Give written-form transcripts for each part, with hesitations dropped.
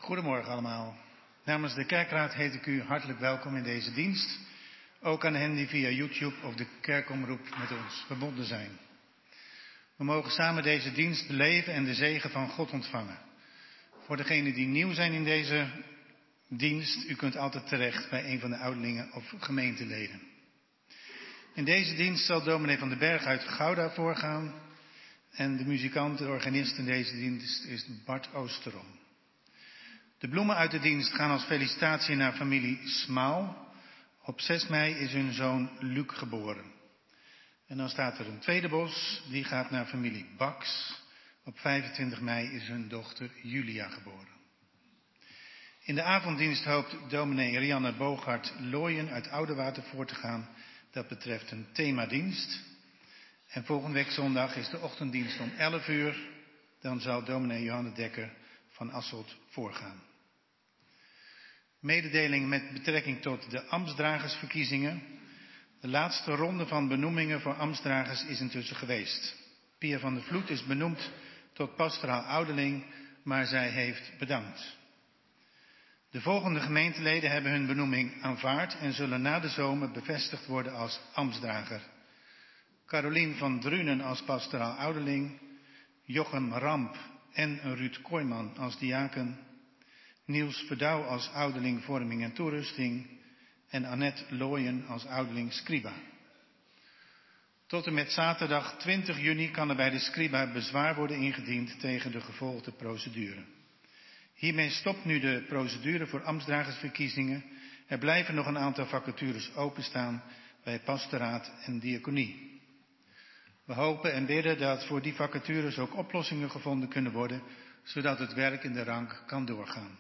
Goedemorgen allemaal. Namens de Kerkraad heet ik u hartelijk welkom in deze dienst. Ook aan hen die via YouTube of de kerkomroep met ons verbonden zijn. We mogen samen deze dienst beleven en de zegen van God ontvangen. Voor degenen die nieuw zijn in deze dienst, u kunt altijd terecht bij een van de ouderlingen of gemeenteleden. In deze dienst zal dominee Van den Berg uit Gouda voorgaan. En de muzikant, de organist in deze dienst is Bart Oosterom. De bloemen uit de dienst gaan als felicitatie naar familie Smaal. Op 6 mei is hun zoon Luc geboren. En dan staat er een tweede bos, die gaat naar familie Baks. Op 25 mei is hun dochter Julia geboren. In de avonddienst hoopt dominee Rianne Boogaard Looyen uit Oudewater voor te gaan. Dat betreft een themadienst. En volgende week zondag is de ochtenddienst om 11 uur. Dan zal dominee Johanne Dekker van Asselt voorgaan. Mededeling met betrekking tot de ambtsdragersverkiezingen. De laatste ronde van benoemingen voor ambtsdragers is intussen geweest. Pia van der Vloed is benoemd tot pastoraal ouderling, maar zij heeft bedankt. De volgende gemeenteleden hebben hun benoeming aanvaard en zullen na de zomer bevestigd worden als ambtsdrager. Carolien van Drunen als pastoraal ouderling, Jochem Ramp en Ruud Kooijman als diaken, Niels Verdouw als ouderling vorming en toerusting en Annette Looyen als ouderling scriba. Tot en met zaterdag 20 juni kan er bij de scriba bezwaar worden ingediend tegen de gevolgde procedure. Hiermee stopt nu de procedure voor ambtsdragersverkiezingen. Er blijven nog een aantal vacatures openstaan bij pastoraat en diaconie. We hopen en bidden dat voor die vacatures ook oplossingen gevonden kunnen worden, zodat het werk in de rank kan doorgaan.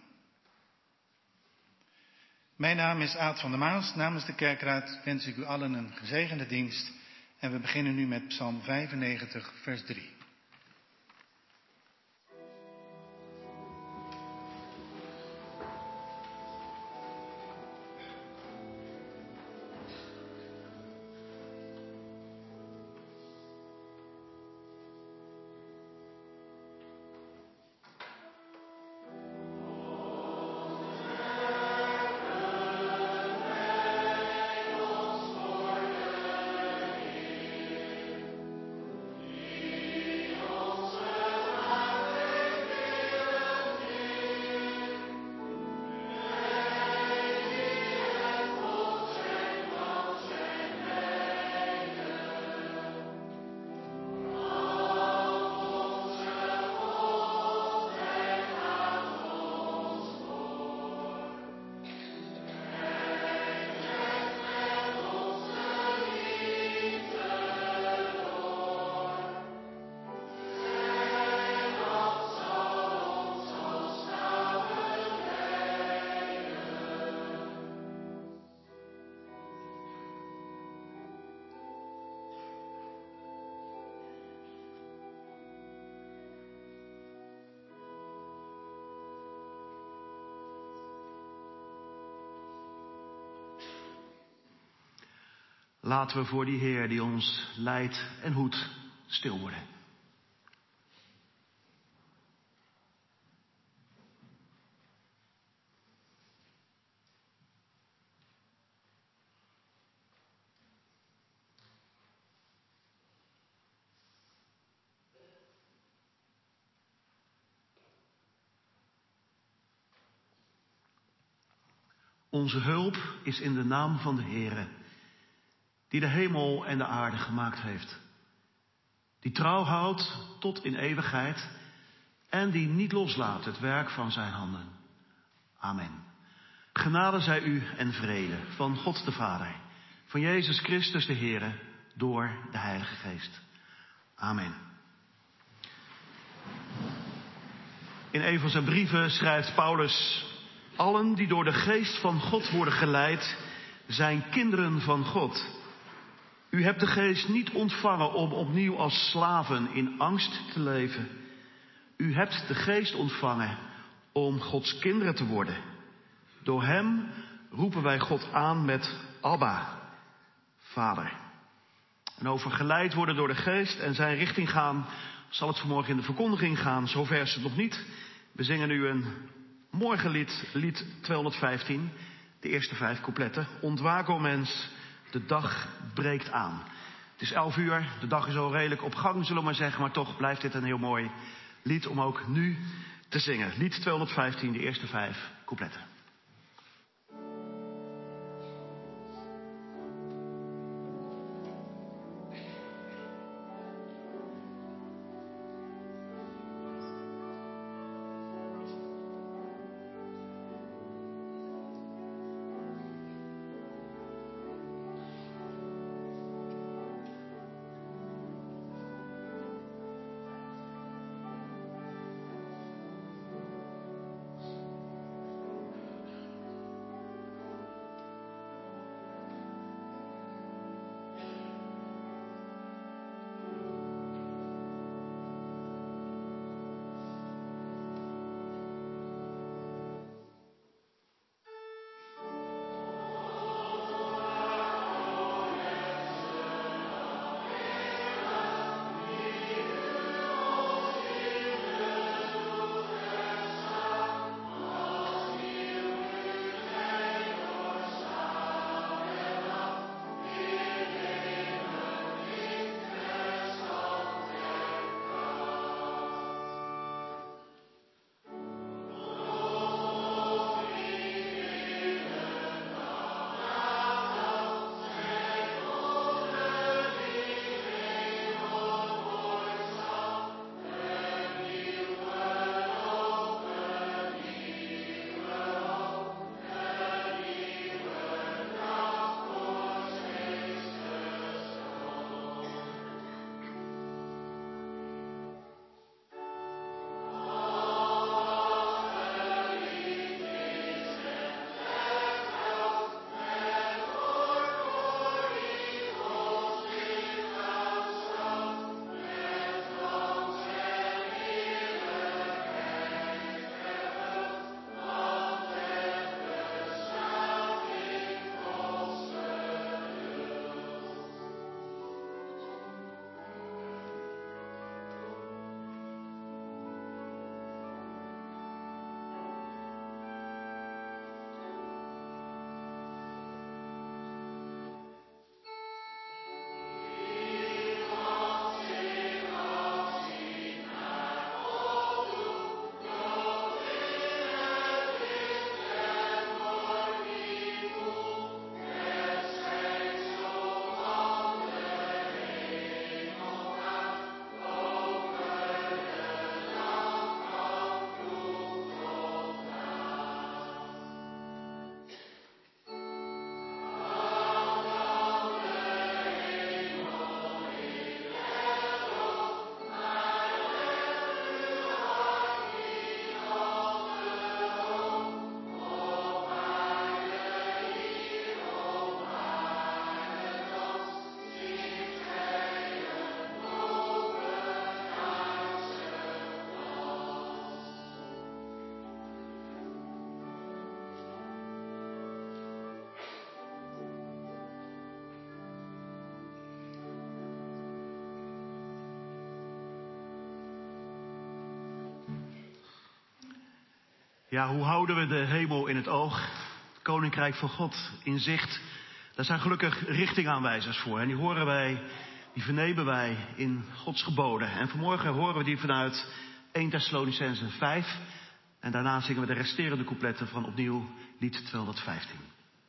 Mijn naam is Aad van der Maas. Namens de Kerkraad wens ik u allen een gezegende dienst. En we beginnen nu met Psalm 95, vers 3. Laten we voor die Heer die ons leidt en hoedt stil worden. Onze hulp is in de naam van de Heere, die de hemel en de aarde gemaakt heeft. Die trouw houdt tot in eeuwigheid en die niet loslaat het werk van zijn handen. Amen. Genade zij u en vrede van God de Vader, van Jezus Christus de Heere, door de Heilige Geest. Amen. In een van zijn brieven schrijft Paulus: allen die door de Geest van God worden geleid, zijn kinderen van God. U hebt de Geest niet ontvangen om opnieuw als slaven in angst te leven. U hebt de Geest ontvangen om Gods kinderen te worden. Door hem roepen wij God aan met Abba, Vader. En over geleid worden door de Geest en zijn richting gaan, zal het vanmorgen in de verkondiging gaan. Zover is het nog niet. We zingen nu een Morgen lied 215, de eerste 5 coupletten. Ontwaak, o mens, de dag breekt aan. Het is 11 uur, de dag is al redelijk op gang, zullen we maar zeggen. Maar toch blijft dit een heel mooi lied om ook nu te zingen. Lied 215, de eerste 5 coupletten. Ja, hoe houden we de hemel in het oog? Het Koninkrijk van God in zicht. Daar zijn gelukkig richtingaanwijzers voor. En die vernemen wij in Gods geboden. En vanmorgen horen we die vanuit 1 Thessalonicenzen 5. En daarna zingen we de resterende coupletten van opnieuw lied 215.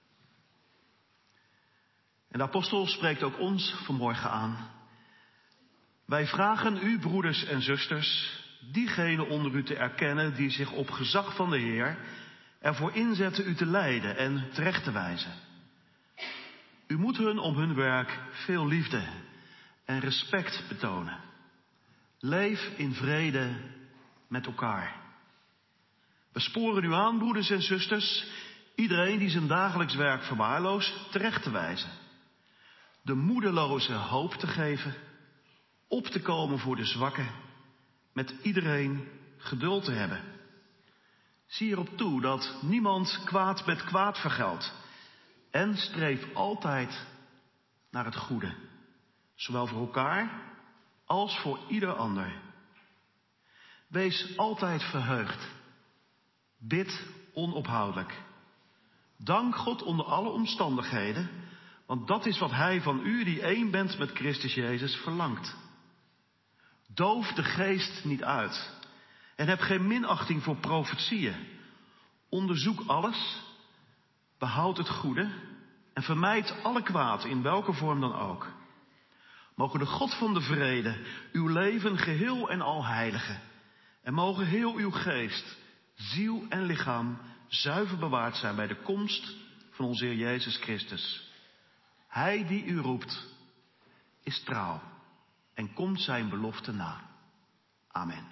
En de apostel spreekt ook ons vanmorgen aan. Wij vragen u, broeders en zusters, diegenen onder u te erkennen die zich op gezag van de Heer ervoor inzetten u te leiden en terecht te wijzen. U moet hun om hun werk veel liefde en respect betonen. Leef in vrede met elkaar. We sporen u aan, broeders en zusters, iedereen die zijn dagelijks werk verwaarloost, terecht te wijzen. De moedeloze hoop te geven, op te komen voor de zwakken, met iedereen geduld te hebben. Zie erop toe dat niemand kwaad met kwaad vergeldt en streef altijd naar het goede, zowel voor elkaar als voor ieder ander. Wees altijd verheugd Bid onophoudelijk. Dank God onder alle omstandigheden, want dat is wat Hij van u, die één bent met Christus Jezus, verlangt. Doof de geest niet uit en heb geen minachting voor profetieën. Onderzoek alles, behoud het goede en vermijd alle kwaad in welke vorm dan ook. Mogen de God van de vrede uw leven geheel en al heiligen. En mogen heel uw geest, ziel en lichaam zuiver bewaard zijn bij de komst van onze Heer Jezus Christus. Hij die u roept, is trouw en komt zijn belofte na. Amen.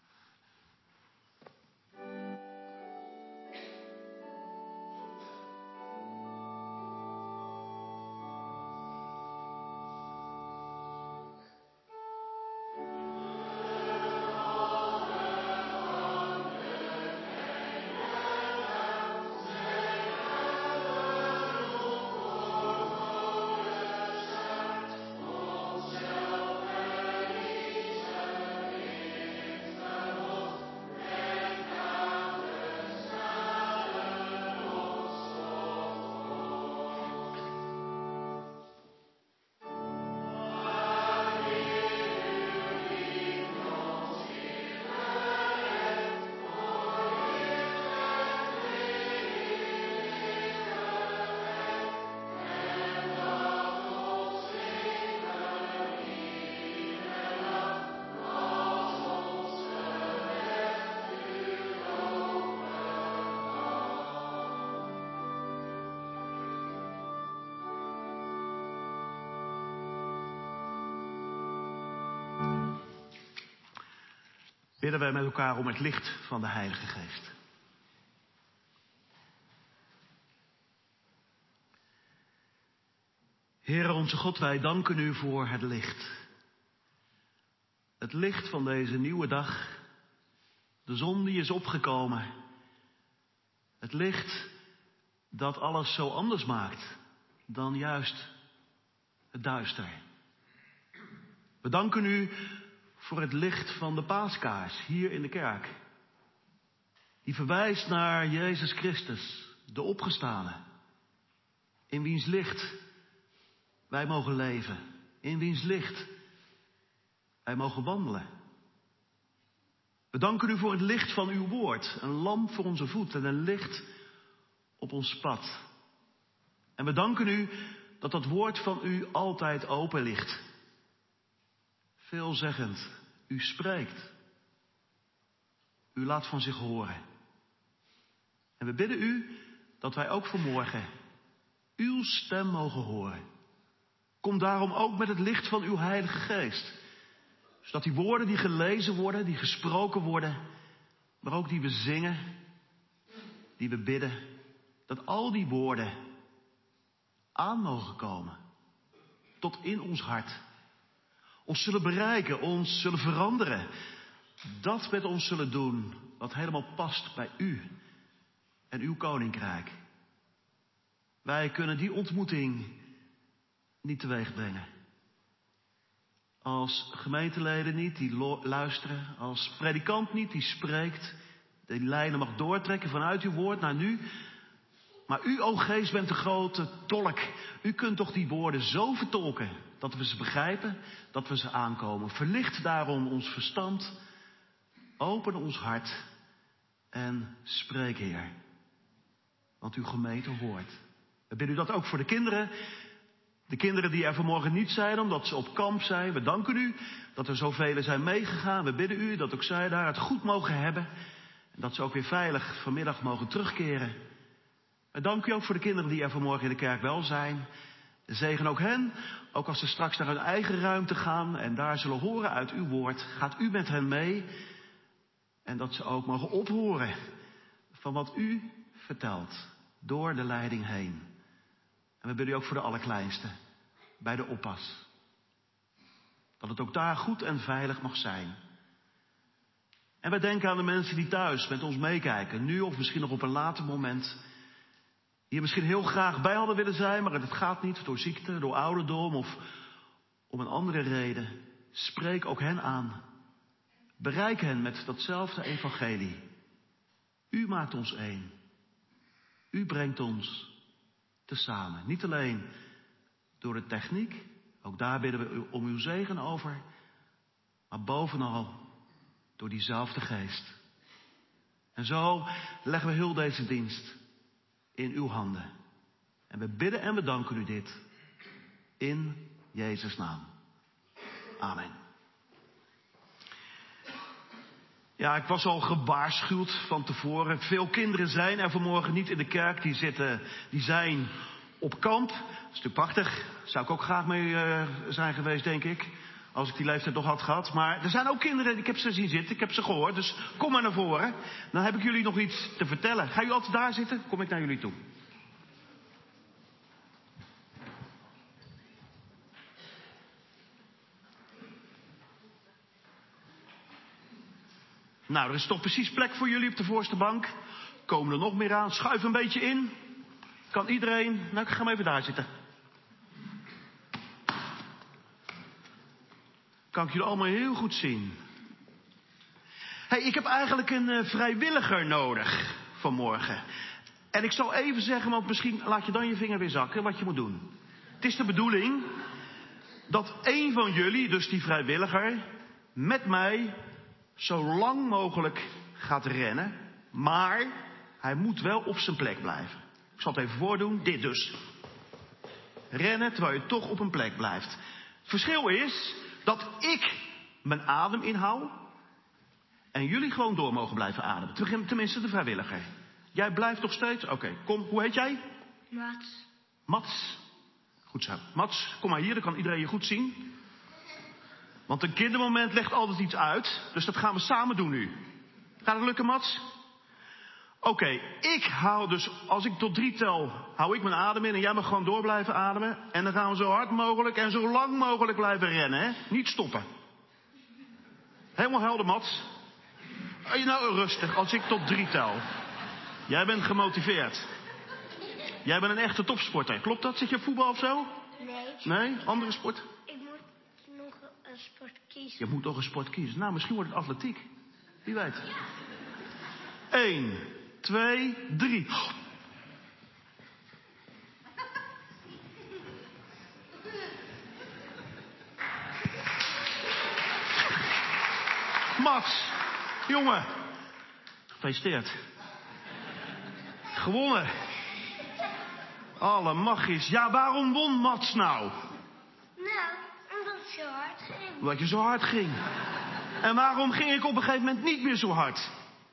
Bidden wij met elkaar om het licht van de Heilige Geest. Heere onze God, wij danken u voor het licht. Het licht van deze nieuwe dag. De zon die is opgekomen. Het licht dat alles zo anders maakt dan juist het duister. We danken u voor het licht van de paaskaars hier in de kerk. Die verwijst naar Jezus Christus, de opgestane. In wiens licht wij mogen leven. In wiens licht wij mogen wandelen. We danken u voor het licht van uw woord. Een lamp voor onze voet en een licht op ons pad. En we danken u dat dat woord van u altijd open ligt. Veelzeggend, u spreekt. U laat van zich horen. En we bidden u dat wij ook vanmorgen uw stem mogen horen. Kom daarom ook met het licht van uw Heilige Geest. Zodat die woorden die gelezen worden, die gesproken worden, maar ook die we zingen, die we bidden, dat al die woorden aan mogen komen. Tot in ons hart. Ons zullen bereiken, ons zullen veranderen. Dat met ons zullen doen wat helemaal past bij u en uw koninkrijk. Wij kunnen die ontmoeting niet teweeg brengen. Als gemeenteleden niet die luisteren, als predikant niet die spreekt, die lijnen mag doortrekken vanuit uw woord naar nu. Maar u, o Geest, bent de grote tolk. U kunt toch die woorden zo vertolken dat we ze begrijpen, dat we ze aankomen. Verlicht daarom ons verstand, open ons hart en spreek, Heer. Want uw gemeente hoort. We bidden u dat ook voor de kinderen. De kinderen die er vanmorgen niet zijn omdat ze op kamp zijn. We danken u dat er zoveel zijn meegegaan. We bidden u dat ook zij daar het goed mogen hebben. En dat ze ook weer veilig vanmiddag mogen terugkeren. We danken u ook voor de kinderen die er vanmorgen in de kerk wel zijn. Zegen ook hen, ook als ze straks naar hun eigen ruimte gaan en daar zullen horen uit uw woord. Gaat u met hen mee en dat ze ook mogen ophoren van wat u vertelt door de leiding heen. En we bidden u ook voor de allerkleinste, bij de oppas. Dat het ook daar goed en veilig mag zijn. En we denken aan de mensen die thuis met ons meekijken, nu of misschien nog op een later moment. Die er misschien heel graag bij hadden willen zijn, maar het gaat niet door ziekte, door ouderdom of om een andere reden. Spreek ook hen aan. Bereik hen met datzelfde evangelie. U maakt ons één. U brengt ons tezamen. Niet alleen door de techniek, ook daar bidden we u om uw zegen over, maar bovenal door diezelfde geest. En zo leggen we heel deze dienst in uw handen. En we bidden en we danken u dit in Jezus' naam. Amen. Ja, ik was al gewaarschuwd van tevoren. Veel kinderen zijn er vanmorgen niet in de kerk. Die zijn op kamp. Dat is natuurlijk prachtig. Zou ik ook graag mee zijn geweest, denk ik. Als ik die leeftijd nog had gehad. Maar er zijn ook kinderen, ik heb ze zien zitten. Ik heb ze gehoord. Dus kom maar naar voren. Dan heb ik jullie nog iets te vertellen. Ga jullie altijd daar zitten? Kom ik naar jullie toe. Nou, er is toch precies plek voor jullie op de voorste bank. Komen er nog meer aan. Schuif een beetje in. Kan iedereen... Nou, ik ga maar even daar zitten. Kan ik jullie allemaal heel goed zien. Hey, ik heb eigenlijk een vrijwilliger nodig vanmorgen. En ik zal even zeggen, want misschien laat je dan je vinger weer zakken, wat je moet doen. Het is de bedoeling dat één van jullie, dus die vrijwilliger, met mij zo lang mogelijk gaat rennen. Maar hij moet wel op zijn plek blijven. Ik zal het even voordoen. Dit dus. Rennen terwijl je toch op een plek blijft. Het verschil is dat ik mijn adem inhoud. En jullie gewoon door mogen blijven ademen. Tenminste de vrijwilliger. Jij blijft nog steeds? Oké, kom. Hoe heet jij? Mats. Mats. Goed zo. Mats, kom maar hier. Dan kan iedereen je goed zien. Want een kindermoment legt altijd iets uit. Dus dat gaan we samen doen nu. Gaat het lukken, Mats? Oké, ik hou dus, als ik tot 3 tel, hou ik mijn adem in en jij mag gewoon door blijven ademen. En dan gaan we zo hard mogelijk en zo lang mogelijk blijven rennen, hè? Niet stoppen. Helemaal helder, Mats. Nou, rustig, als ik tot 3 tel. Jij bent gemotiveerd. Jij bent een echte topsporter, klopt dat? Zit je op voetbal of zo? Nee. Nee? Andere sport? Ik moet nog een sport kiezen. Je moet nog een sport kiezen. Nou, misschien wordt het atletiek. Wie weet. 1, 2, 3. Mats, jongen. Gefeliciteerd. Gewonnen. Allemachtig. Ja, waarom won Mats nou? Nou, omdat het zo hard ging. Omdat je zo hard ging. En waarom ging ik op een gegeven moment niet meer zo hard?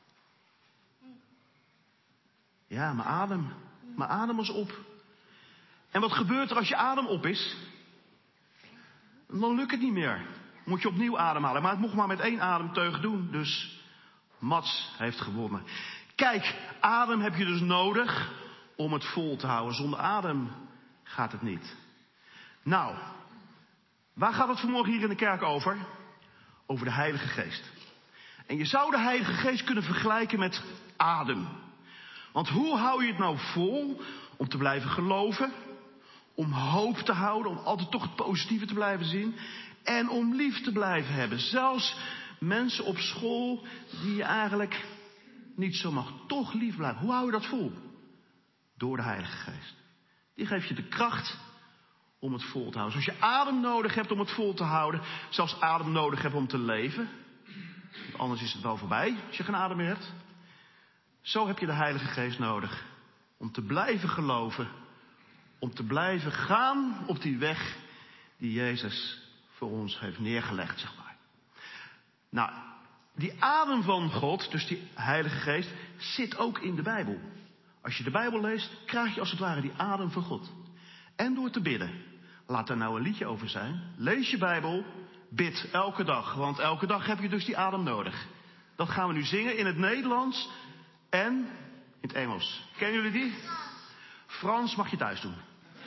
Ja, mijn adem. Mijn adem was op. En wat gebeurt er als je adem op is? Dan lukt het niet meer. Moet je opnieuw ademhalen. Maar het mocht maar met 1 ademteug doen. Dus Mats heeft gewonnen. Kijk, adem heb je dus nodig om het vol te houden. Zonder adem gaat het niet. Nou, waar gaat het vanmorgen hier in de kerk over? Over de Heilige Geest. En je zou de Heilige Geest kunnen vergelijken met adem. Want hoe hou je het nou vol om te blijven geloven? Om hoop te houden, om altijd toch het positieve te blijven zien. En om lief te blijven hebben. Zelfs mensen op school die je eigenlijk niet zo mag. Toch lief blijven. Hoe hou je dat vol? Door de Heilige Geest. Die geeft je de kracht om het vol te houden. Zoals je adem nodig hebt om het vol te houden. Zelfs adem nodig hebt om te leven. Want anders is het wel voorbij als je geen adem meer hebt. Zo heb je de Heilige Geest nodig. Om te blijven geloven. Om te blijven gaan op die weg die Jezus voor ons heeft neergelegd, zeg maar. Nou, die adem van God, dus die Heilige Geest, zit ook in de Bijbel. Als je de Bijbel leest, krijg je als het ware die adem van God. En door te bidden. Laat daar nou een liedje over zijn. Lees je Bijbel, bid elke dag. Want elke dag heb je dus die adem nodig. Dat gaan we nu zingen in het Nederlands en in het Engels. Kennen jullie die? Frans mag je thuis doen.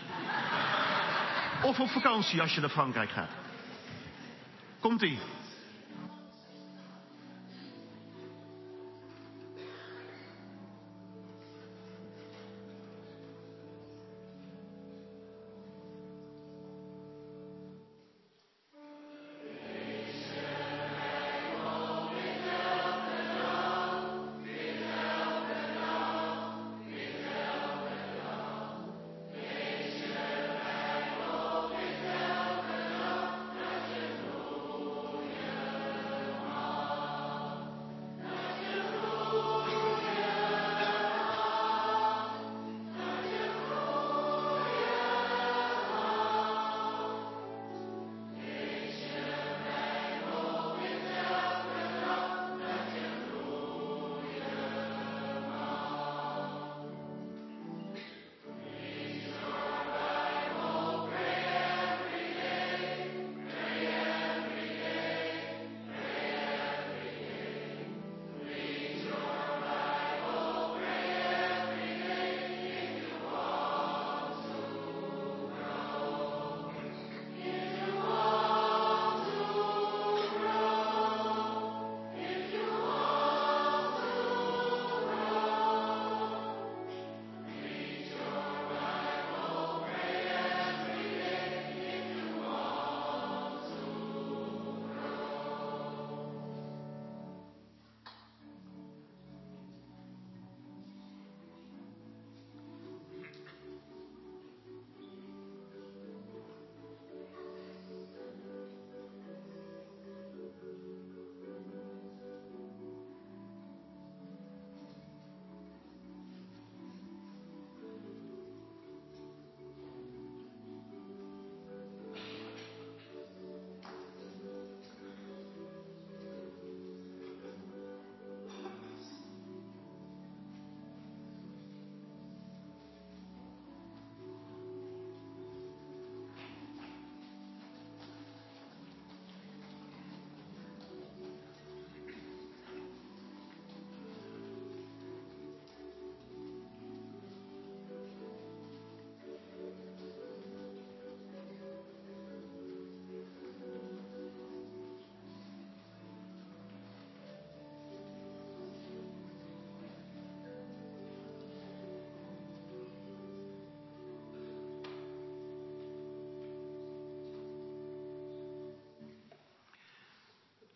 Of op vakantie als je naar Frankrijk gaat. Komt-ie.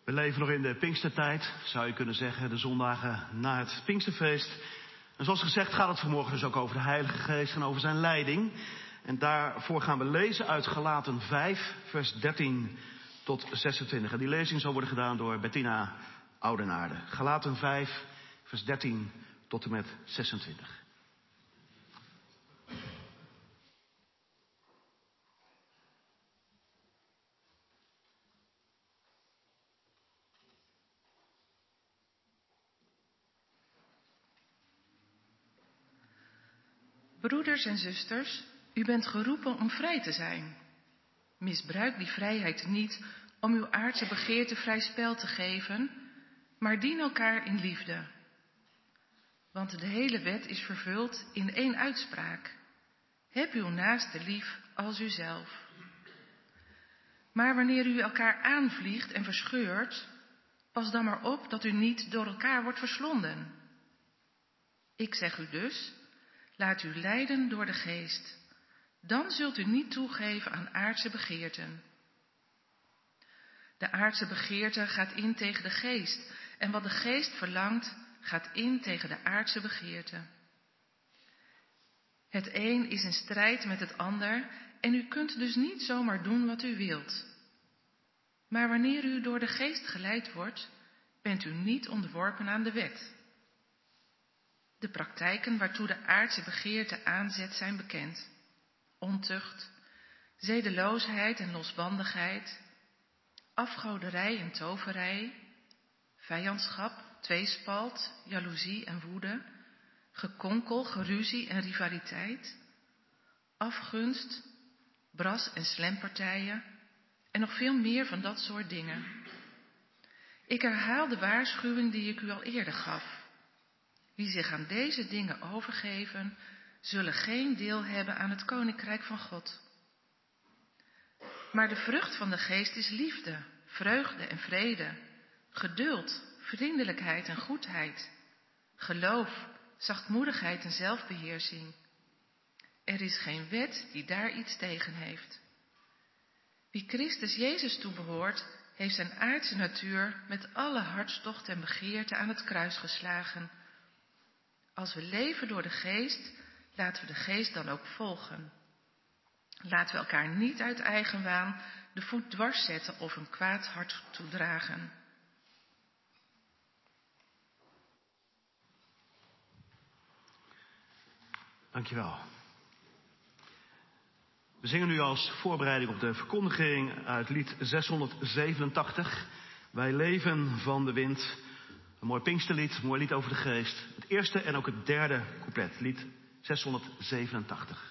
We leven nog in de Pinkstertijd, zou je kunnen zeggen, de zondagen na het Pinksterfeest. En zoals gezegd gaat het vanmorgen dus ook over de Heilige Geest en over zijn leiding. En daarvoor gaan we lezen uit Galaten 5, vers 13 tot 26. En die lezing zal worden gedaan door Bettina Oudenaarde. Galaten 5, vers 13 tot en met 26. Broeders en zusters, u bent geroepen om vrij te zijn. Misbruik die vrijheid niet om uw aardse begeerte vrij spel te geven, maar dien elkaar in liefde. Want de hele wet is vervuld in één uitspraak. Heb uw naaste lief als uzelf. Maar wanneer u elkaar aanvliegt en verscheurt, pas dan maar op dat u niet door elkaar wordt verslonden. Ik zeg u dus, laat u leiden door de geest. Dan zult u niet toegeven aan aardse begeerten. De aardse begeerte gaat in tegen de geest. En wat de geest verlangt, gaat in tegen de aardse begeerte. Het een is in strijd met het ander en u kunt dus niet zomaar doen wat u wilt. Maar wanneer u door de geest geleid wordt, bent u niet onderworpen aan de wet. De praktijken waartoe de aardse begeerte aanzet zijn bekend. Ontucht, zedeloosheid en losbandigheid, afgoderij en toverij, vijandschap, tweespalt, jaloezie en woede, gekonkel, geruzie en rivaliteit, afgunst, bras- en slempartijen en nog veel meer van dat soort dingen. Ik herhaal de waarschuwing die ik u al eerder gaf. Wie zich aan deze dingen overgeven, zullen geen deel hebben aan het koninkrijk van God. Maar de vrucht van de geest is liefde, vreugde en vrede, geduld, vriendelijkheid en goedheid, geloof, zachtmoedigheid en zelfbeheersing. Er is geen wet die daar iets tegen heeft. Wie Christus Jezus toebehoort, heeft zijn aardse natuur met alle hartstocht en begeerte aan het kruis geslagen. Als we leven door de geest, laten we de geest dan ook volgen. Laten we elkaar niet uit eigenwaan de voet dwars zetten of een kwaad hart toedragen. Dankjewel. We zingen nu als voorbereiding op de verkondiging uit lied 687. Wij leven van de wind. Een mooi Pinksterlied, een mooi lied over de geest. Het eerste en ook het derde couplet, lied 687.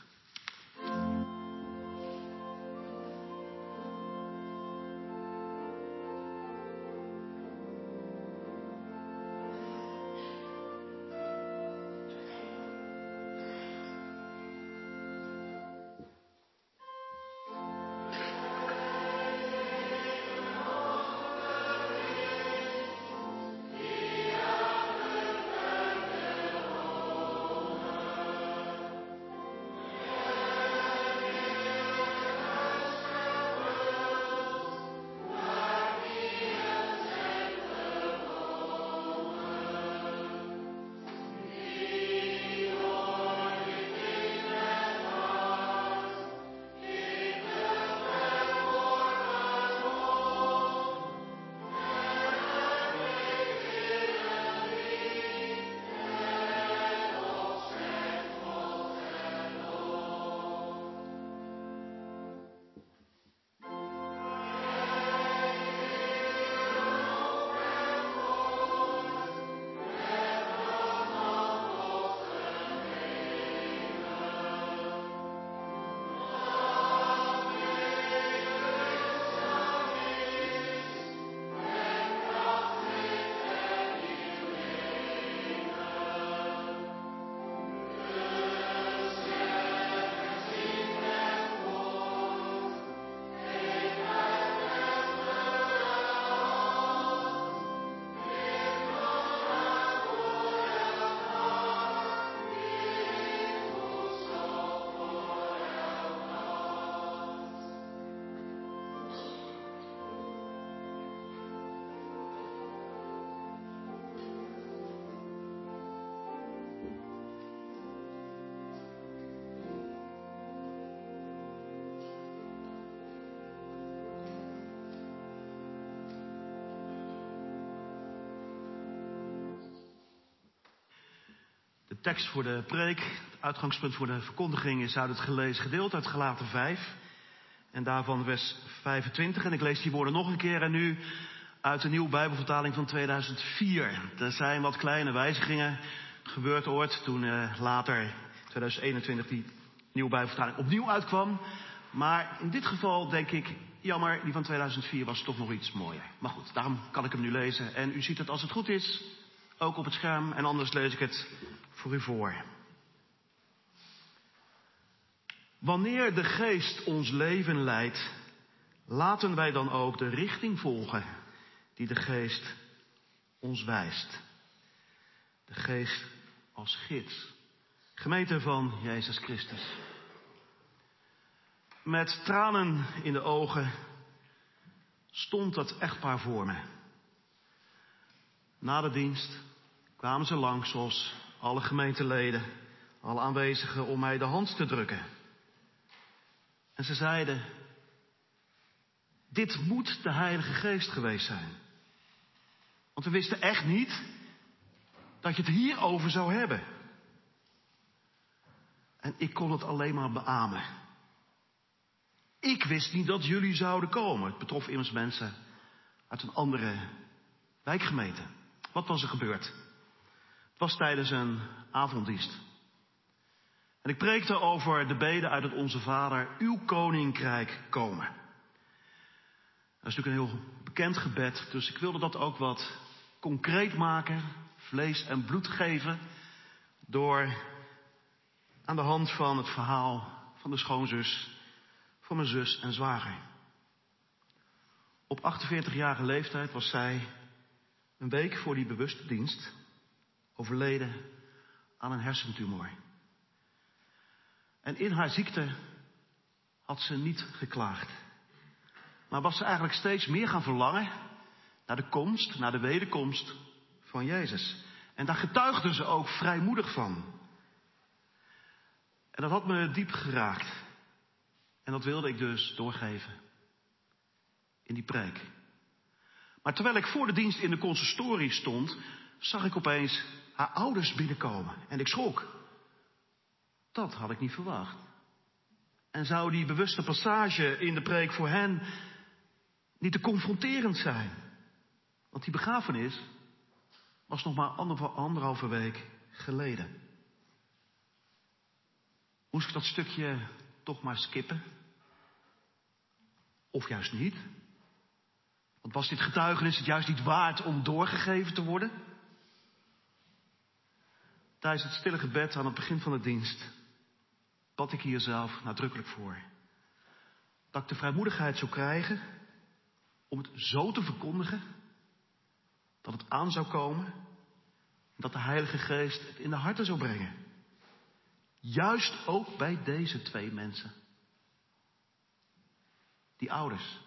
tekst voor de preek, het uitgangspunt voor de verkondiging is uit het gelezen gedeelte uit Galaten 5. En daarvan vers 25. En ik lees die woorden nog een keer en nu uit de nieuwe Bijbelvertaling van 2004. Er zijn wat kleine wijzigingen gebeurd ooit toen later 2021 die nieuwe Bijbelvertaling opnieuw uitkwam. Maar in dit geval denk ik, jammer, die van 2004 was toch nog iets mooier. Maar goed, daarom kan ik hem nu lezen. En u ziet het als het goed is ook op het scherm en anders lees ik het voor u voor. Wanneer de Geest ons leven leidt, laten wij dan ook de richting volgen die de Geest ons wijst. De Geest als gids. Gemeente van Jezus Christus. Met tranen in de ogen stond dat echtpaar voor me. Na de dienst kwamen ze langs, zoals alle gemeenteleden, alle aanwezigen, om mij de hand te drukken. En ze zeiden, dit moet de Heilige Geest geweest zijn. Want we wisten echt niet dat je het hierover zou hebben. En ik kon het alleen maar beamen. Ik wist niet dat jullie zouden komen. Het betrof immers mensen uit een andere wijkgemeente. Wat was er gebeurd? Het was tijdens een avonddienst. En ik preekte over de bede uit het Onze Vader, uw koninkrijk komen. Dat is natuurlijk een heel bekend gebed, dus ik wilde dat ook wat concreet maken, vlees en bloed geven, door aan de hand van het verhaal van de schoonzus van mijn zus en zwager. Op 48-jarige leeftijd was zij een week voor die bewuste dienst overleden aan een hersentumor. En in haar ziekte had ze niet geklaagd. Maar was ze eigenlijk steeds meer gaan verlangen naar de komst, naar de wederkomst van Jezus. En daar getuigde ze ook vrijmoedig van. En dat had me diep geraakt. En dat wilde ik dus doorgeven in die preek. Maar terwijl ik voor de dienst in de consistorie stond, zag ik opeens haar ouders binnenkomen. En ik schrok. Dat had ik niet verwacht. En zou die bewuste passage in de preek voor hen niet te confronterend zijn? Want die begrafenis was nog maar anderhalve week geleden. Moest ik dat stukje toch maar skippen? Of juist niet? Want was dit getuigenis het juist niet waard om doorgegeven te worden? Tijdens het stille gebed aan het begin van de dienst bad ik hier zelf nadrukkelijk voor. Dat ik de vrijmoedigheid zou krijgen om het zo te verkondigen dat het aan zou komen en dat de Heilige Geest het in de harten zou brengen. Juist ook bij deze twee mensen. Die ouders.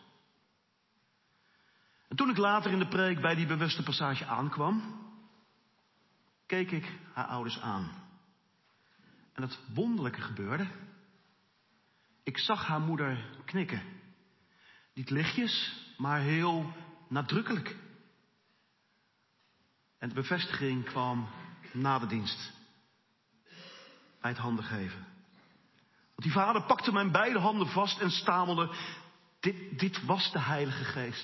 En toen ik later in de preek bij die bewuste passage aankwam, keek ik haar ouders aan. En het wonderlijke gebeurde. Ik zag haar moeder knikken. Niet lichtjes, maar heel nadrukkelijk. En de bevestiging kwam na de dienst. Bij het handen geven. Want die vader pakte mijn beide handen vast en stamelde, dit was de Heilige Geest.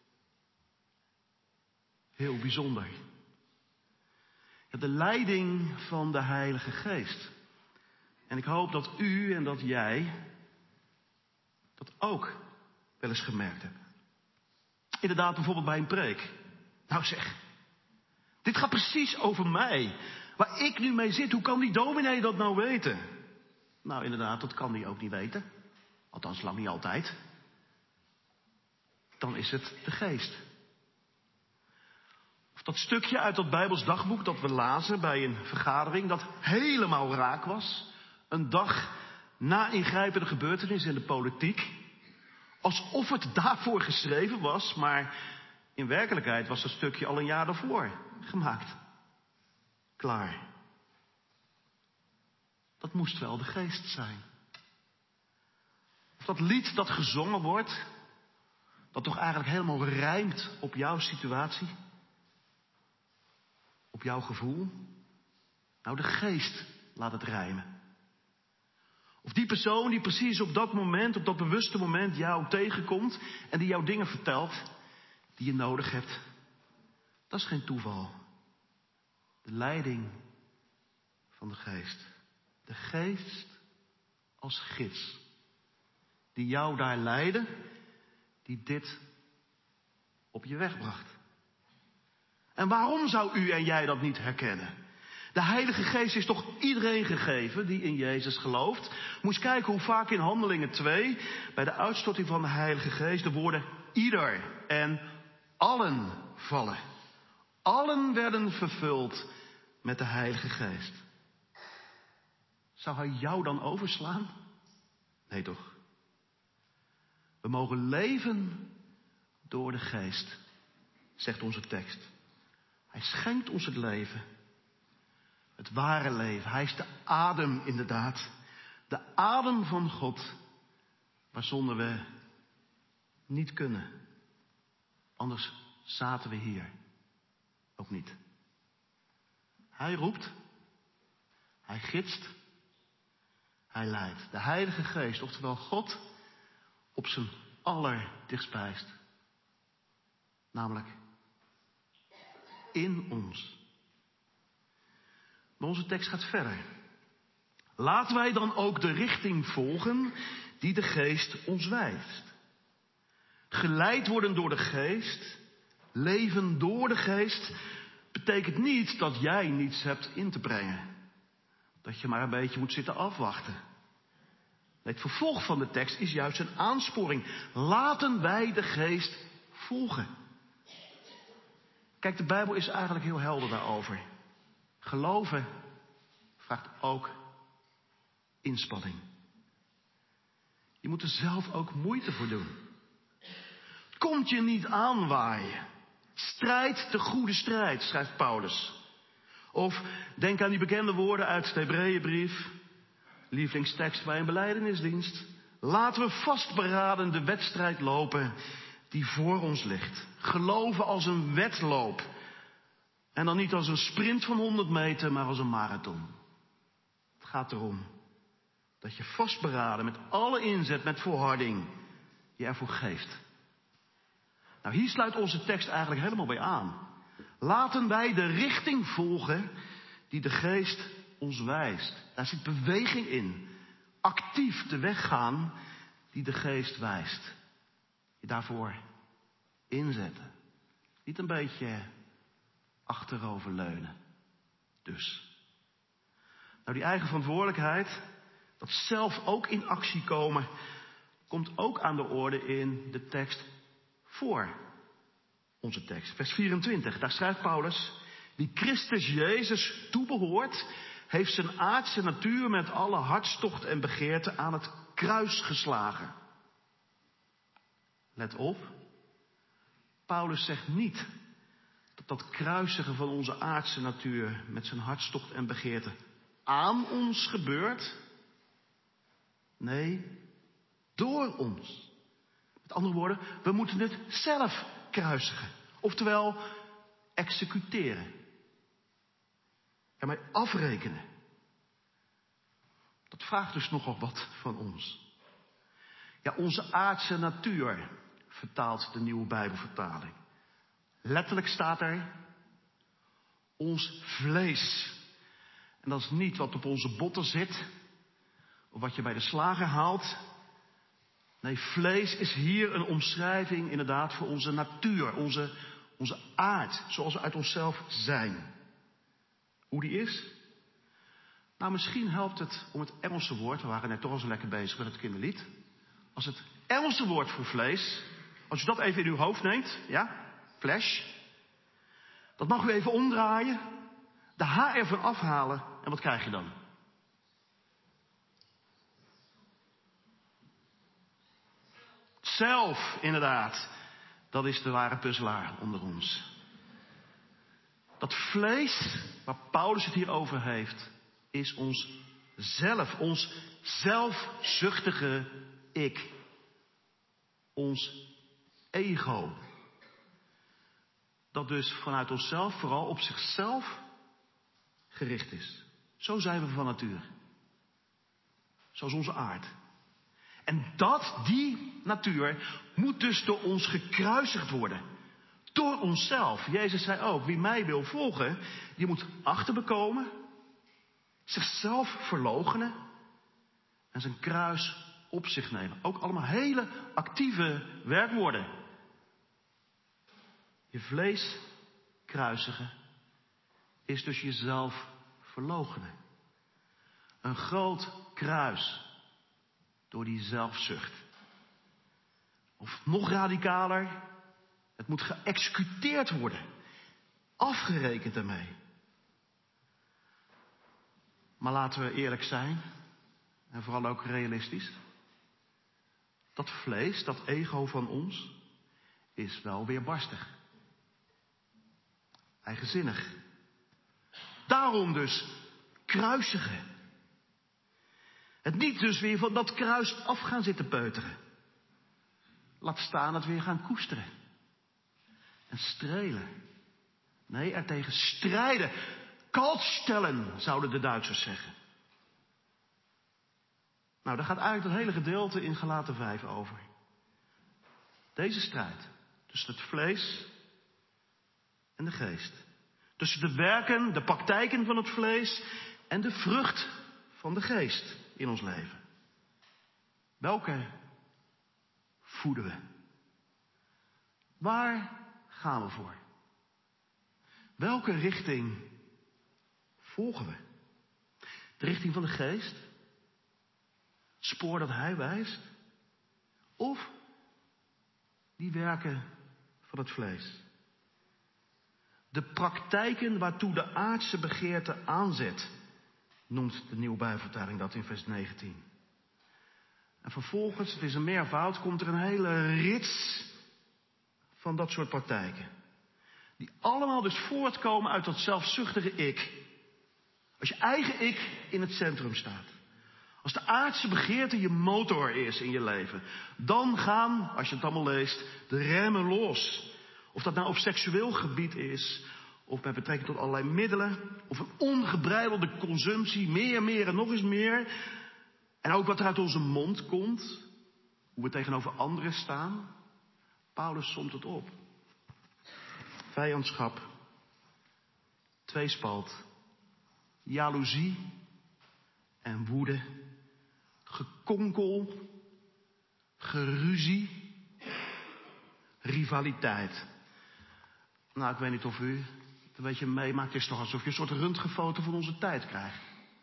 Heel bijzonder. Ja, de leiding van de Heilige Geest. En ik hoop dat u en dat jij dat ook wel eens gemerkt hebt. Inderdaad, bijvoorbeeld bij een preek. Nou zeg, dit gaat precies over mij. Waar ik nu mee zit, hoe kan die dominee dat nou weten? Nou inderdaad, dat kan die ook niet weten. Althans, lang niet altijd. Dan is het de Geest. Of dat stukje uit dat Bijbels dagboek dat we lazen bij een vergadering, dat helemaal raak was. Een dag na ingrijpende gebeurtenis in de politiek. Alsof het daarvoor geschreven was, maar in werkelijkheid was dat stukje al een jaar daarvoor gemaakt. Klaar. Dat moest wel de Geest zijn. Of dat lied dat gezongen wordt, dat toch eigenlijk helemaal rijmt op jouw situatie, op jouw gevoel. Nou, de geest laat het rijmen. Of die persoon die precies op dat moment, op dat bewuste moment jou tegenkomt en die jou dingen vertelt die je nodig hebt. Dat is geen toeval. De leiding van de geest. De geest als gids. Die jou daar leidde, die dit op je weg bracht. En waarom zou u en jij dat niet herkennen? De Heilige Geest is toch iedereen gegeven die in Jezus gelooft? Moest kijken hoe vaak in Handelingen 2, bij de uitstorting van de Heilige Geest, de woorden ieder en allen vallen. Allen werden vervuld met de Heilige Geest. Zou hij jou dan overslaan? Nee toch? We mogen leven door de Geest, zegt onze tekst. Hij schenkt ons het leven. Het ware leven. Hij is de adem inderdaad. De adem van God. Maar zonder we niet kunnen. Anders zaten we hier ook niet. Hij roept. Hij gidst. Hij leidt. De Heilige Geest, oftewel God, op zijn allerdichtstbijst. Namelijk in ons. Maar onze tekst gaat verder. Laten wij dan ook de richting volgen die de Geest ons wijst. Geleid worden door de Geest, leven door de Geest, betekent niet dat jij niets hebt in te brengen. Dat je maar een beetje moet zitten afwachten. Nee, het vervolg van de tekst is juist een aansporing. Laten wij de Geest volgen. Kijk, de Bijbel is eigenlijk heel helder daarover. Geloven vraagt ook inspanning. Je moet er zelf ook moeite voor doen. Het komt je niet aanwaaien. Strijd de goede strijd, schrijft Paulus. Of denk aan die bekende woorden uit de Hebreeënbrief. Lievelingstekst bij een belijdenisdienst. Laten we vastberaden de wedstrijd lopen die voor ons ligt. Geloven als een wedloop. En dan niet als een sprint van 100 meter, maar als een marathon. Het gaat erom dat je vastberaden met alle inzet, met volharding, je ervoor geeft. Nou, hier sluit onze tekst eigenlijk helemaal bij aan. Laten wij de richting volgen die de Geest ons wijst. Daar zit beweging in. Actief de weg gaan die de Geest wijst. Je daarvoor inzetten. Niet een beetje achteroverleunen. Dus. Nou, die eigen verantwoordelijkheid, dat zelf ook in actie komen, komt ook aan de orde in de tekst voor onze tekst. Vers 24, daar schrijft Paulus: wie Christus Jezus toebehoort, heeft zijn aardse natuur met alle hartstocht en begeerte aan het kruis geslagen. Let op, Paulus zegt niet dat kruisigen van onze aardse natuur met zijn hartstocht en begeerte aan ons gebeurt. Nee, door ons. Met andere woorden, we moeten het zelf kruisigen. Oftewel, executeren. Ermee afrekenen. Dat vraagt dus nogal wat van ons. Ja, onze aardse natuur, vertaalt de Nieuwe Bijbelvertaling. Letterlijk staat er ons vlees. En dat is niet wat op onze botten zit, of wat je bij de slager haalt. Nee, vlees is hier een omschrijving inderdaad voor onze natuur, onze aard, zoals we uit onszelf zijn. Hoe die is? Nou, misschien helpt het om het Engelse woord, we waren net toch al zo lekker bezig met het kinderlied. Als het Engelse woord voor vlees, als u dat even in uw hoofd neemt, ja, flesh. Dat mag u even omdraaien, de H ervan afhalen en wat krijg je dan? Zelf, inderdaad. Dat is de ware puzzelaar onder ons. Dat vlees, waar Paulus het hier over heeft, is ons zelf, ons zelfzuchtige ik. Ons ego. Dat dus vanuit onszelf vooral op zichzelf gericht is. Zo zijn we van natuur. Zo is onze aard. En die natuur moet dus door ons gekruisigd worden. Door onszelf. Jezus zei ook, wie mij wil volgen, die moet achter me komen, zichzelf verloochenen en zijn kruis op zich nemen. Ook allemaal hele actieve werkwoorden. Je vlees kruisigen is dus jezelf verloochenen. Een groot kruis door die zelfzucht. Of nog radicaler, het moet geëxecuteerd worden. Afgerekend ermee. Maar laten we eerlijk zijn, en vooral ook realistisch. Dat vlees, dat ego van ons, is wel weerbarstig. Eigenzinnig. Daarom dus kruisigen. Het niet dus weer van dat kruis af gaan zitten peuteren. Laat staan het weer gaan koesteren. En strelen. Nee, er tegen strijden. Kaltstellen, zouden de Duitsers zeggen. Nou, daar gaat eigenlijk het hele gedeelte in Galaten 5 over. Deze strijd tussen het vlees en de geest. Tussen de werken, de praktijken van het vlees en de vrucht van de geest in ons leven. Welke voeden we? Waar gaan we voor? Welke richting volgen we? De richting van de geest? Het spoor dat hij wijst? Of die werken van het vlees? De praktijken waartoe de aardse begeerte aanzet, noemt de Nieuwe Bijbelvertaling dat in vers 19. En vervolgens, het is een meervoud, komt er een hele rits van dat soort praktijken. Die allemaal dus voortkomen uit dat zelfzuchtige ik. Als je eigen ik in het centrum staat. Als de aardse begeerte je motor is in je leven. Dan gaan, als je het allemaal leest, de remmen los. Of dat nou op seksueel gebied is. Of met betrekking tot allerlei middelen. Of een ongebreidelde consumptie. Meer en nog eens meer. En ook wat er uit onze mond komt. Hoe we tegenover anderen staan. Paulus somt het op. Vijandschap. Tweespalt. Jaloezie. En woede. Gekonkel. Geruzie. Rivaliteit. Nou, ik weet niet of u het een beetje meemaakt. Het is toch alsof je een soort röntgenfoto van onze tijd krijgt.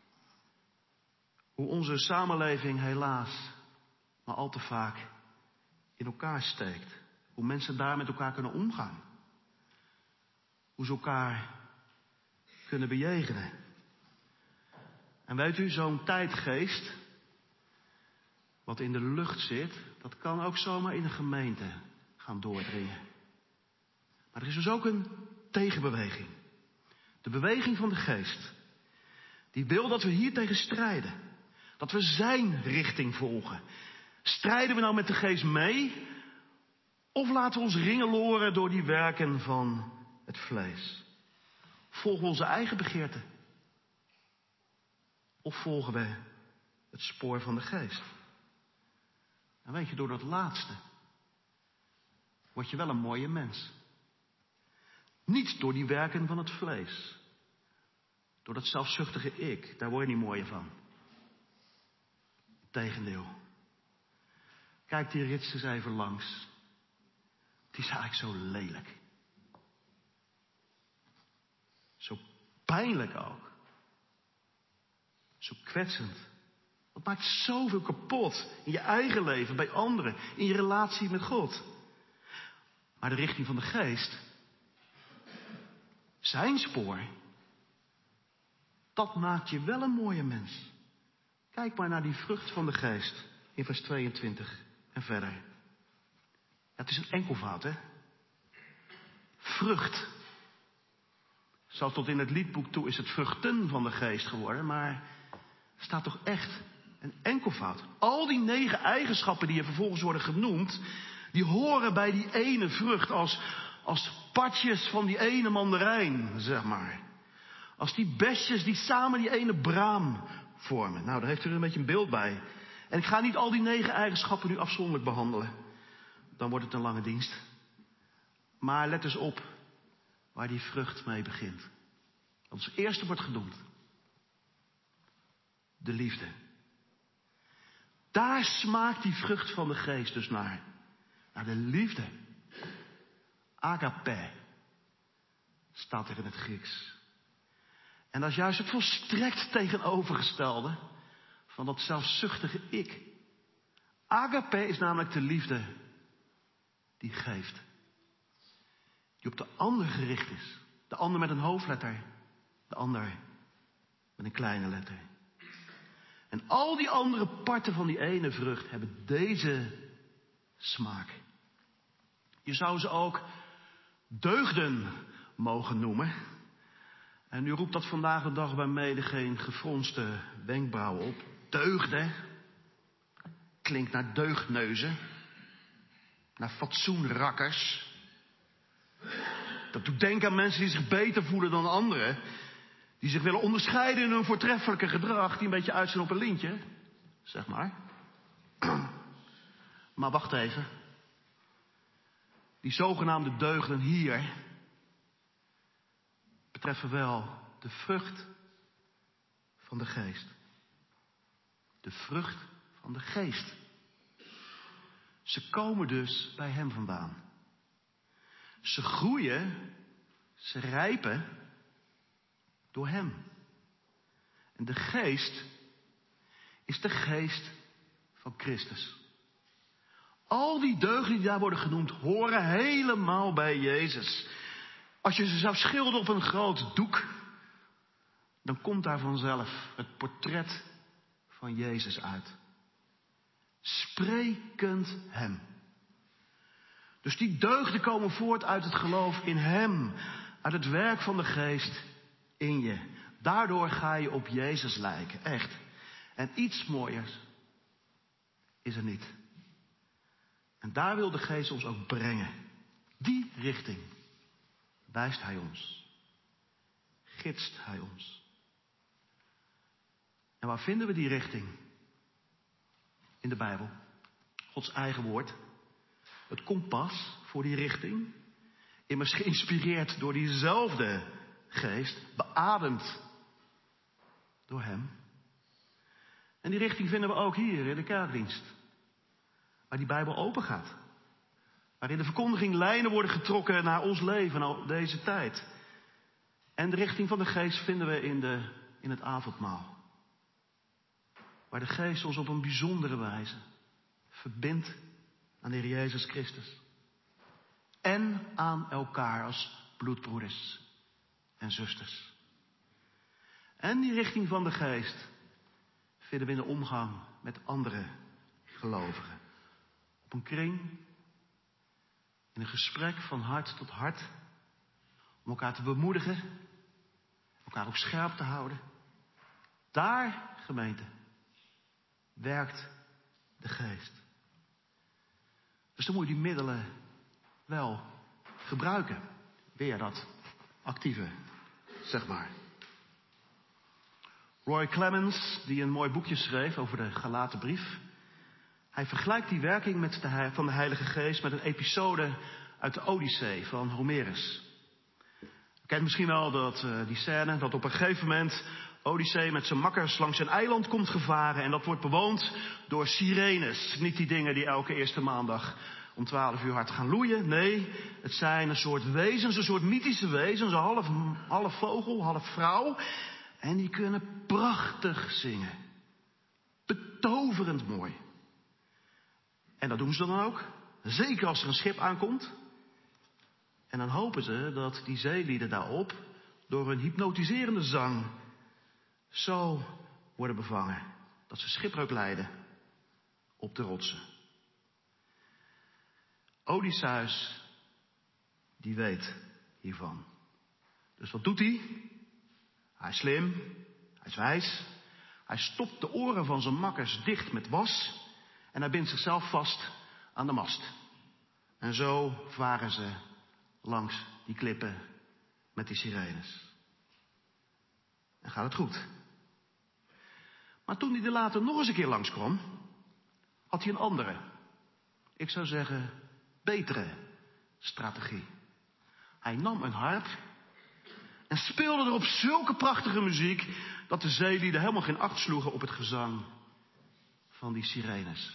Hoe onze samenleving helaas maar al te vaak in elkaar steekt. Hoe mensen daar met elkaar kunnen omgaan. Hoe ze elkaar kunnen bejegenen. En weet u, zo'n tijdgeest, wat in de lucht zit, dat kan ook zomaar in een gemeente gaan doordringen. Maar er is dus ook een tegenbeweging. De beweging van de geest. Die wil dat we hier tegen strijden. Dat we zijn richting volgen. Strijden we nou met de geest mee? Of laten we ons ringeloren door die werken van het vlees? Volgen we onze eigen begeerte? Of volgen we het spoor van de geest? En weet je, door dat laatste word je wel een mooie mens. Niet door die werken van het vlees. Door dat zelfzuchtige ik, daar word je niet mooier van. Tegendeel. Kijk die rits eens even langs. Die is eigenlijk zo lelijk. Zo pijnlijk ook. Zo kwetsend. Dat maakt zoveel kapot. In je eigen leven, bij anderen. In je relatie met God. Maar de richting van de geest. Zijn spoor. Dat maakt je wel een mooie mens. Kijk maar naar die vrucht van de geest. In vers 22 en verder. Ja, het is een enkelvoud, hè. Vrucht. Zelfs tot in het liedboek toe is het vruchten van de geest geworden. Maar er staat toch echt een enkelvoud. Al die 9 eigenschappen die er vervolgens worden genoemd. Die horen bij die ene vrucht als partjes van die ene mandarijn, zeg maar. Als die besjes die samen die ene braam vormen. Nou, daar heeft u er een beetje een beeld bij. En ik ga niet al die 9 eigenschappen nu afzonderlijk behandelen. Dan wordt het een lange dienst. Maar let eens op waar die vrucht mee begint. Als eerste wordt genoemd. De liefde. Daar smaakt die vrucht van de geest dus naar. Naar de liefde. Agape. Staat er in het Grieks. En dat is juist het volstrekt tegenovergestelde van dat zelfzuchtige ik. Agape is namelijk de liefde die geeft. Die op de ander gericht is. De ander met een hoofdletter. De ander met een kleine letter. En al die andere parten van die ene vrucht hebben deze smaak. Je zou ze ook deugden mogen noemen. En u roept dat vandaag de dag bij mede geen gefronste wenkbrauwen op. Deugden. Klinkt naar deugdneuzen. Naar fatsoenrakkers. Dat doet denken aan mensen die zich beter voelen dan anderen. Die zich willen onderscheiden in hun voortreffelijke gedrag. Die een beetje uitzien op een lintje. Zeg maar. Maar wacht even. Die zogenaamde deugden hier betreffen wel de vrucht van de geest. De vrucht van de geest. Ze komen dus bij hem vandaan. Ze groeien, ze rijpen door hem. En de geest is de geest van Christus. Al die deugden die daar worden genoemd, horen helemaal bij Jezus. Als je ze zou schilderen op een groot doek, dan komt daar vanzelf het portret van Jezus uit. Sprekend hem. Dus die deugden komen voort uit het geloof in hem. Uit het werk van de geest in je. Daardoor ga je op Jezus lijken. Echt. En iets mooiers is er niet. En daar wil de geest ons ook brengen. Die richting wijst hij ons. Gidst hij ons. En waar vinden we die richting? In de Bijbel. Gods eigen woord. Het kompas voor die richting. Immers geïnspireerd door diezelfde geest. Beademd door hem. En die richting vinden we ook hier in de kerkdienst. Waar die Bijbel open gaat. Waarin de verkondiging lijnen worden getrokken naar ons leven, naar deze tijd. En de richting van de geest vinden we in het avondmaal. Waar de geest ons op een bijzondere wijze verbindt aan de Heer Jezus Christus. En aan elkaar als bloedbroeders en zusters. En die richting van de geest vinden we in de omgang met andere gelovigen. Op een kring, in een gesprek van hart tot hart. Om elkaar te bemoedigen. Elkaar op scherp te houden. Daar, gemeente, werkt de geest. Dus dan moet je die middelen wel gebruiken. Weer dat actieve, zeg maar. Roy Clemens, die een mooi boekje schreef over de Galatenbrief. Hij vergelijkt die werking van de Heilige Geest met een episode uit de Odyssee van Homerus. Je kent misschien wel die scène dat op een gegeven moment Odyssee met zijn makkers langs een eiland komt gevaren. En dat wordt bewoond door sirenes. Niet die dingen die elke eerste maandag om 12 uur hard gaan loeien. Nee, het zijn een soort wezens, een soort mythische wezens. Half vogel, half vrouw. En die kunnen prachtig zingen. Betoverend mooi. En dat doen ze dan ook. Zeker als er een schip aankomt. En dan hopen ze dat die zeelieden daarop door hun hypnotiserende zang zo worden bevangen. Dat ze schipbreuk lijden op de rotsen. Odysseus, die weet hiervan. Dus wat doet hij? Hij is slim, hij is wijs. Hij stopt de oren van zijn makkers dicht met was. En hij bindt zichzelf vast aan de mast. En zo varen ze langs die klippen met die sirenes. en gaat het goed. Maar toen hij er later nog eens een keer langskwam, had hij een andere, ik zou zeggen betere strategie. Hij nam een harp en speelde erop zulke prachtige muziek dat de zeelieden helemaal geen acht sloegen op het gezang van die sirenes.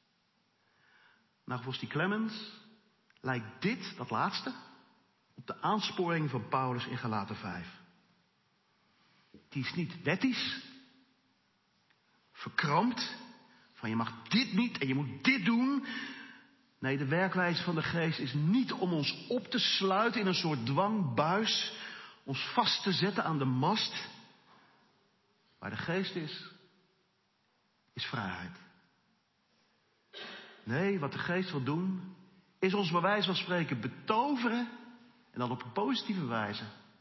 Nou, volgens die Clemens lijkt dit, dat laatste, op de aansporing van Paulus in Galaten 5. Die is niet wettisch, verkrampt, van je mag dit niet en je moet dit doen. Nee, de werkwijze van de geest is niet om ons op te sluiten in een soort dwangbuis, ons vast te zetten aan de mast. Waar de geest is vrijheid. Nee, wat de geest wil doen, is ons bij wijze van spreken betoveren, en dan op een positieve wijze,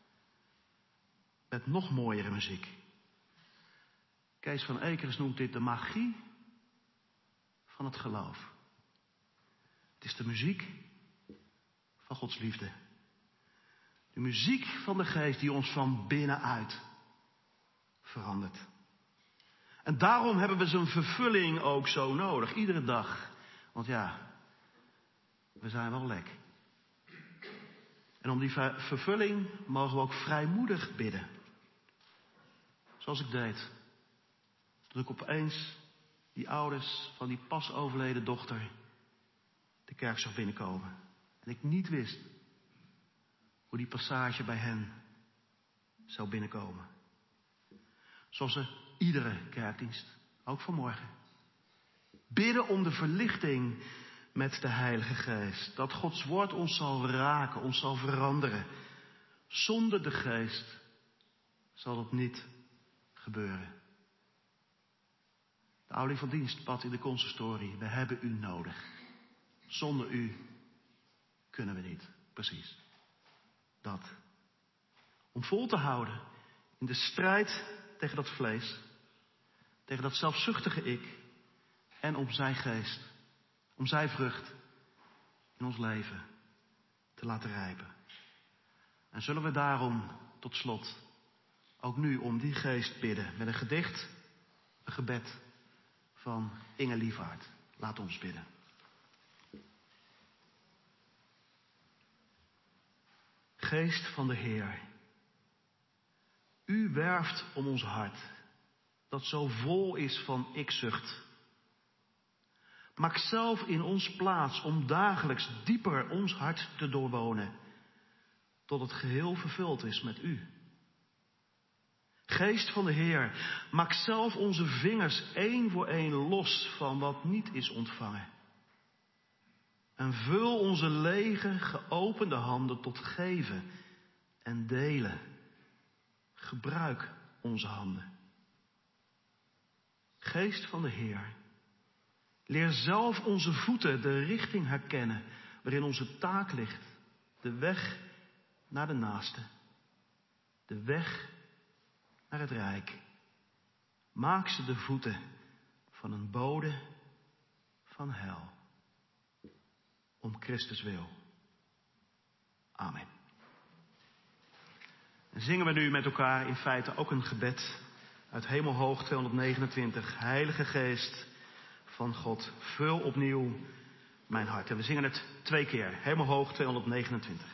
met nog mooiere muziek. Kees van Ekers noemt dit de magie van het geloof. Het is de muziek van Gods liefde. De muziek van de geest die ons van binnenuit verandert. En daarom hebben we zijn vervulling ook zo nodig, iedere dag. Want ja, we zijn wel lek. En om die vervulling mogen we ook vrijmoedig bidden. Zoals ik deed. Toen ik opeens die ouders van die pas overleden dochter de kerk zag binnenkomen. En ik niet wist hoe die passage bij hen zou binnenkomen. Zoals er iedere kerkdienst, ook vanmorgen. Bidden om de verlichting met de Heilige Geest. Dat Gods woord ons zal raken, ons zal veranderen. Zonder de Geest zal dat niet gebeuren. De ouderling van dienst bad in de consistorie. We hebben u nodig. Zonder u kunnen we niet. Precies. Dat. Om vol te houden in de strijd tegen dat vlees. Tegen dat zelfzuchtige ik. En om zijn geest. Om zijn vrucht in ons leven te laten rijpen. En zullen we daarom tot slot ook nu om die geest bidden. Met een gedicht, een gebed van Inge Liefhart. Laat ons bidden. Geest van de Heer, u werft om ons hart, dat zo vol is van ikzucht. Maak zelf in ons plaats om dagelijks dieper ons hart te doorwonen, tot het geheel vervuld is met u. Geest van de Heer, maak zelf onze vingers één voor één los van wat niet is ontvangen. En vul onze lege, geopende handen tot geven en delen. Gebruik onze handen. Geest van de Heer, leer zelf onze voeten de richting herkennen waarin onze taak ligt. De weg naar de naaste. De weg naar het rijk. Maak ze de voeten van een bode van hel. Om Christus wil. Amen. En zingen we nu met elkaar in feite ook een gebed uit Hemelhoog 229. Heilige Geest van God, vul opnieuw mijn hart. En we zingen het 2 keer. Hemelhoog 229.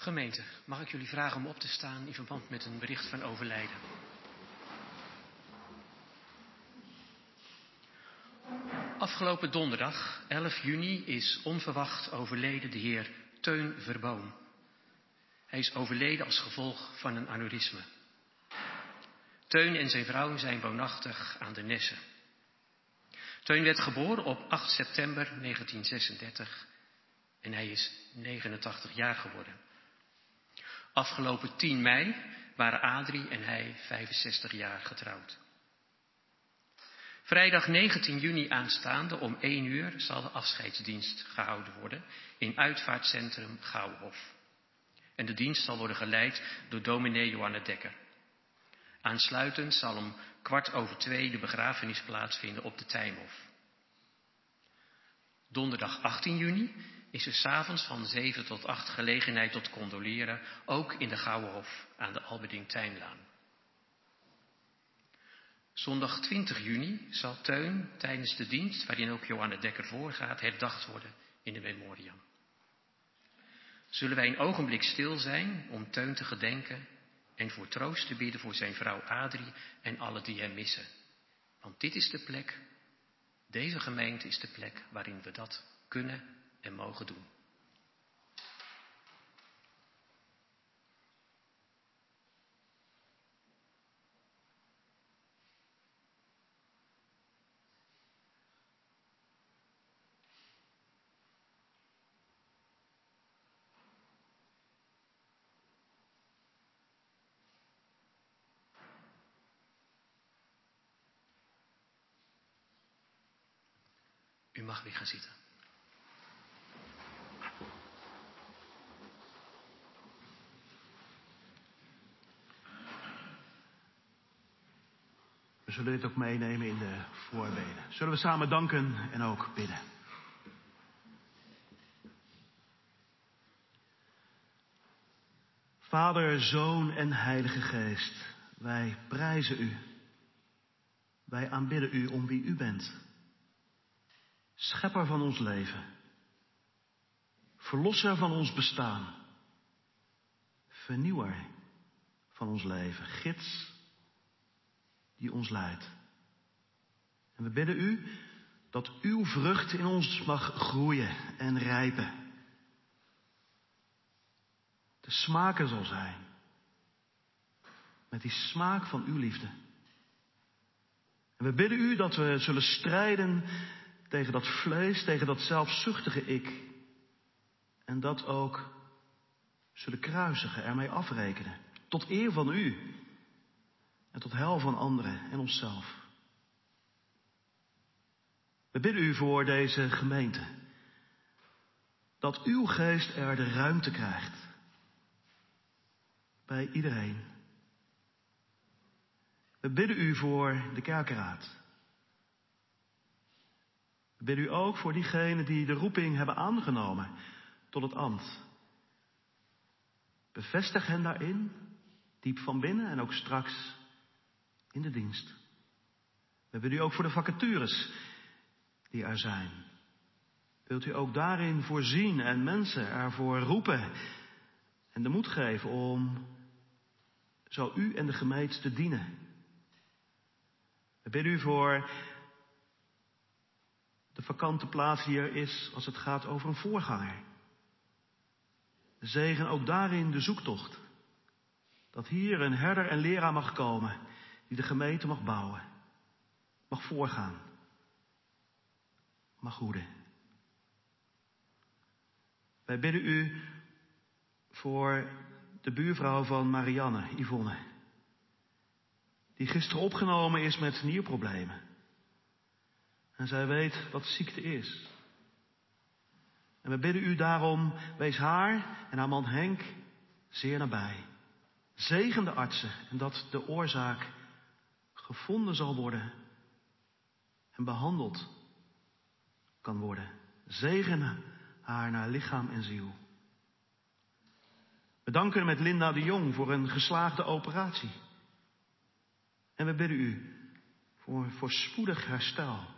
Gemeente, mag ik jullie vragen om op te staan in verband met een bericht van overlijden? Afgelopen donderdag, 11 juni, is onverwacht overleden de heer Teun Verboom. Hij is overleden als gevolg van een aneurysme. Teun en zijn vrouw zijn woonachtig aan de Nesse. Teun werd geboren op 8 september 1936 en hij is 89 jaar geworden. Afgelopen 10 mei waren Adrie en hij 65 jaar getrouwd. Vrijdag 19 juni aanstaande om 1 uur zal de afscheidsdienst gehouden worden in uitvaartcentrum Gouwhof. En de dienst zal worden geleid door dominee Johanne Dekker. Aansluitend zal om 1:15 de begrafenis plaatsvinden op de Tijmhof. Donderdag 18 juni is er 's avonds van 7 tot 8 gelegenheid tot condoleren, ook in de Gouwenhof aan de Alberding-Tijnlaan. Zondag 20 juni zal Teun tijdens de dienst, waarin ook Johanne Dekker voorgaat, herdacht worden in de memoriam. Zullen wij een ogenblik stil zijn om Teun te gedenken en voor troost te bidden voor zijn vrouw Adrie en alle die hem missen. Want dit is de plek, deze gemeente is de plek waarin we dat kunnen en mogen doen. U mag weer gaan zitten. We zullen dit ook meenemen in de voorbeden. Zullen we samen danken en ook bidden. Vader, Zoon en Heilige Geest, wij prijzen u. Wij aanbidden u om wie u bent. Schepper van ons leven. Verlosser van ons bestaan. Vernieuwer van ons leven. Gids die ons leidt. En we bidden u dat uw vrucht in ons mag groeien en rijpen. De smaken zal zijn. Met die smaak van uw liefde. En we bidden u dat we zullen strijden tegen dat vlees, tegen dat zelfzuchtige ik. En dat ook zullen kruisigen, ermee afrekenen. Tot eer van u. En tot heil van anderen en onszelf. We bidden u voor deze gemeente. Dat uw geest er de ruimte krijgt. Bij iedereen. We bidden u voor de kerkenraad. We bidden u ook voor diegenen die de roeping hebben aangenomen tot het ambt. Bevestig hen daarin, diep van binnen en ook straks in de dienst. We bidden u ook voor de vacatures die er zijn. Wilt u ook daarin voorzien en mensen ervoor roepen en de moed geven om zo u en de gemeente te dienen. We bidden u voor de vakante plaats die er is als het gaat over een voorganger. Zegen ook daarin de zoektocht. Dat hier een herder en leraar mag komen die de gemeente mag bouwen. Mag voorgaan. Mag hoeden. Wij bidden u voor de buurvrouw van Marianne, Yvonne. Die gisteren opgenomen is met nierproblemen. En zij weet wat ziekte is. En we bidden u daarom, wees haar en haar man Henk zeer nabij. Zegen de artsen en dat de oorzaak gevonden zal worden en behandeld kan worden. Zegen haar naar lichaam en ziel. We danken met Linda de Jong voor een geslaagde operatie. En we bidden u voor spoedig herstel.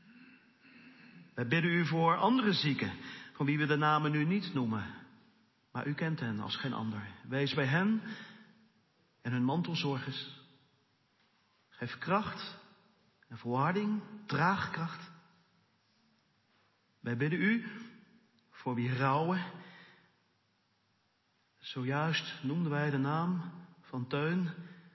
Wij bidden u voor andere zieken, van wie we de namen nu niet noemen. Maar u kent hen als geen ander. Wees bij hen en hun mantelzorgers. Geef kracht en volharding, draagkracht. Wij bidden u voor wie rouwen. Zojuist noemden wij de naam van Teun.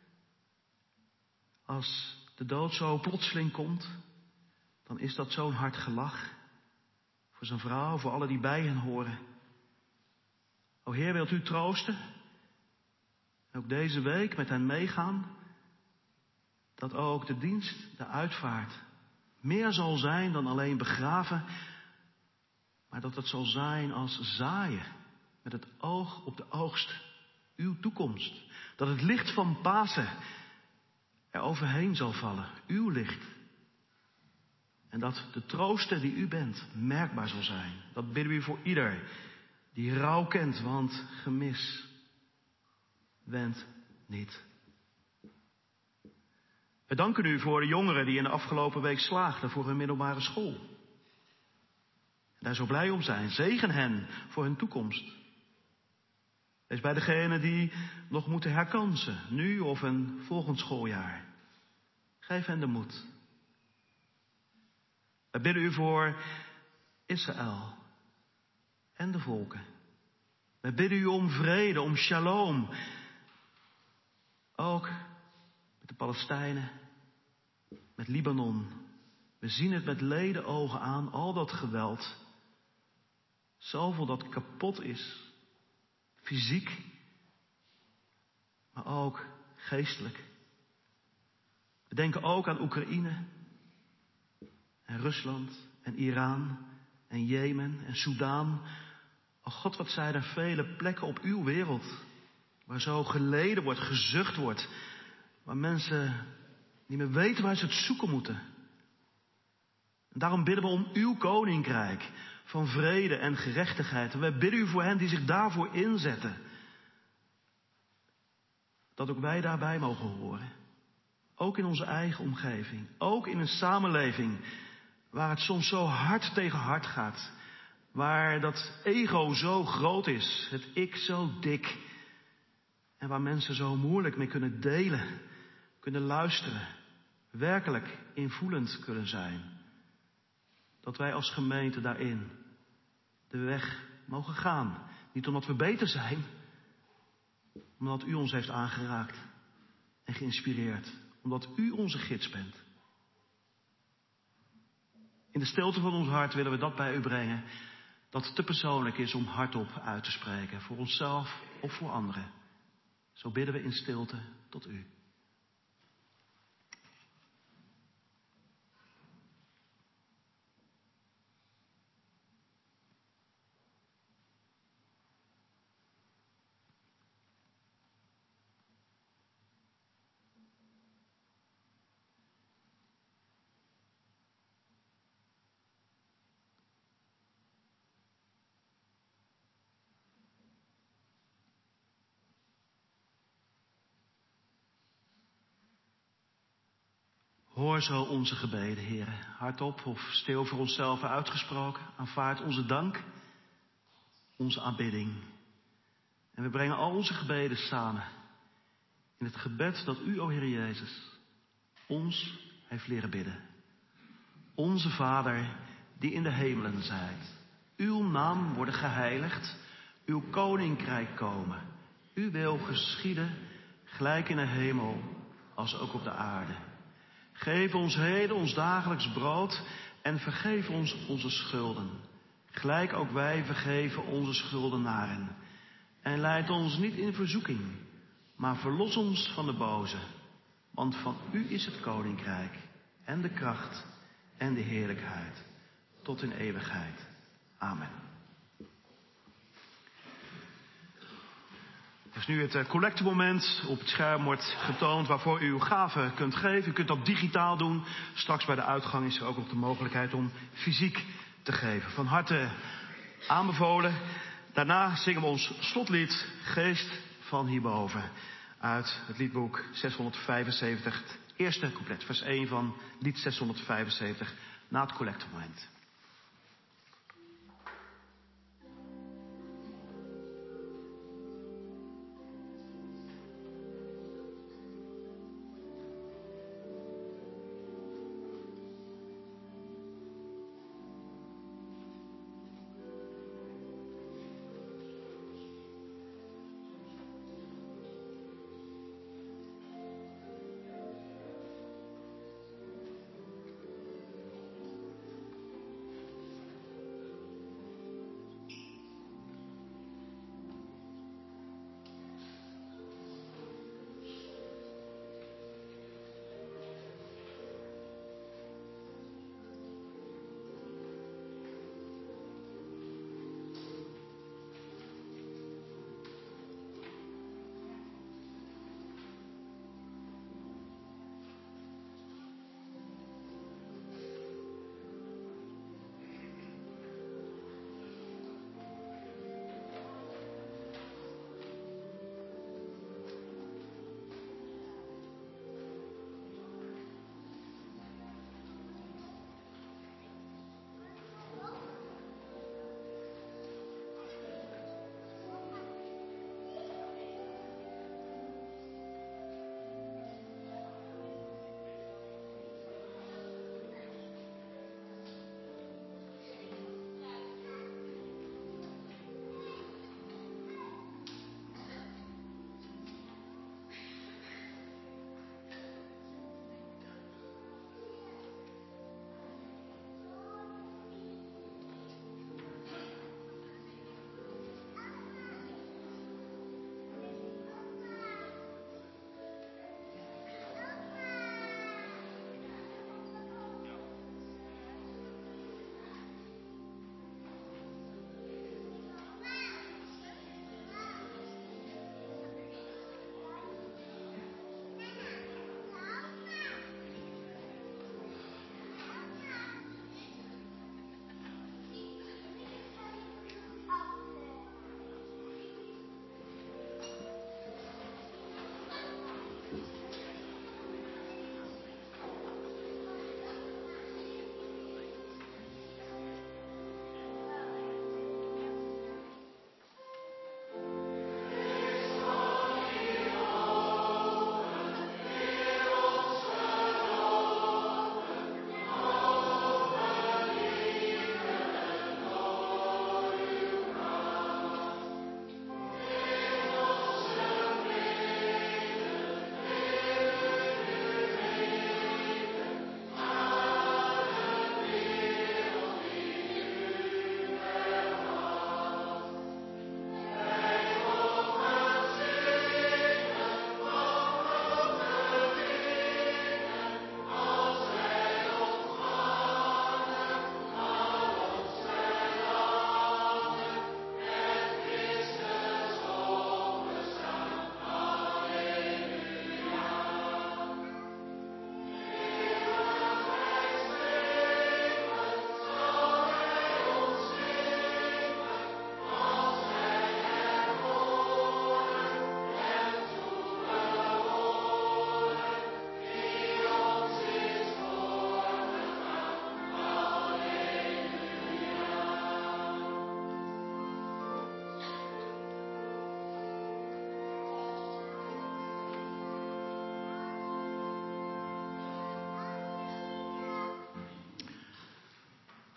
Als de dood zo plotseling komt, dan is dat zo'n hard gelach. Voor zijn vrouw, voor allen die bij hen horen. O Heer, wilt u troosten? Ook deze week met hen meegaan. Dat ook de dienst, de uitvaart, meer zal zijn dan alleen begraven. Maar dat het zal zijn als zaaien. Met het oog op de oogst. Uw toekomst. Dat het licht van Pasen er overheen zal vallen. Uw licht. En dat de trooster die u bent merkbaar zal zijn. Dat bidden we voor ieder die rouw kent, want gemis wendt niet. We danken u voor de jongeren die in de afgelopen week slaagden voor hun middelbare school. En daar zo blij om zijn. Zegen hen voor hun toekomst. Wees bij degenen die nog moeten herkansen, nu of een volgend schooljaar. Geef hen de moed. We bidden u voor Israël en de volken. We bidden u om vrede, om shalom. Ook met de Palestijnen, met Libanon. We zien het met ledenogen aan, al dat geweld. Zoveel dat kapot is. Fysiek, maar ook geestelijk. We denken ook aan Oekraïne en Rusland en Iran en Jemen en Soudaan. O God, wat zijn er vele plekken op uw wereld waar zo geleden wordt, gezucht wordt. Waar mensen niet meer weten waar ze het zoeken moeten. En daarom bidden we om uw koninkrijk van vrede en gerechtigheid. En wij bidden u voor hen die zich daarvoor inzetten. Dat ook wij daarbij mogen horen. Ook in onze eigen omgeving. Ook in een samenleving waar het soms zo hard tegen hard gaat. Waar dat ego zo groot is. Het ik zo dik. En waar mensen zo moeilijk mee kunnen delen. Kunnen luisteren. Werkelijk invoelend kunnen zijn. Dat wij als gemeente daarin de weg mogen gaan. Niet omdat we beter zijn. Maar omdat u ons heeft aangeraakt. En geïnspireerd. Omdat u onze gids bent. In de stilte van ons hart willen we dat bij u brengen. Dat te persoonlijk is om hardop uit te spreken. Voor onszelf of voor anderen. Zo bidden we in stilte tot u. Hoor zo onze gebeden, heren. Hardop of stil voor onszelf uitgesproken. Aanvaard onze dank, onze aanbidding. En we brengen al onze gebeden samen. In het gebed dat u, o Heer Jezus, ons heeft leren bidden. Onze Vader, die in de hemelen zijt. Uw naam worden geheiligd. Uw koninkrijk komen. Uw wil geschieden, gelijk in de hemel, als ook op de aarde. Geef ons heden ons dagelijks brood en vergeef ons onze schulden. Gelijk ook wij vergeven onze schuldenaren. En leid ons niet in verzoeking, maar verlos ons van de boze. Want van u is het koninkrijk en de kracht en de heerlijkheid tot in eeuwigheid. Amen. Dus nu het collectemoment. Op het scherm wordt getoond waarvoor u uw gave kunt geven. U kunt dat digitaal doen. Straks bij de uitgang is er ook nog de mogelijkheid om fysiek te geven. Van harte aanbevolen. Daarna zingen we ons slotlied Geest van hierboven. Uit het liedboek 675. Het eerste couplet, vers 1 van lied 675. Na het collectemoment.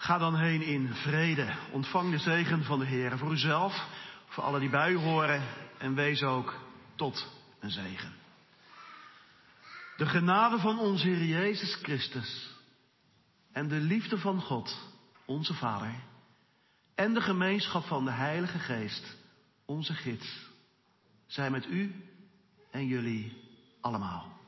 Ga dan heen in vrede. Ontvang de zegen van de Heer voor uzelf, voor allen die bij u horen en wees ook tot een zegen. De genade van onze Heer Jezus Christus en de liefde van God, onze Vader, en de gemeenschap van de Heilige Geest, onze gids, zij met u en jullie allemaal.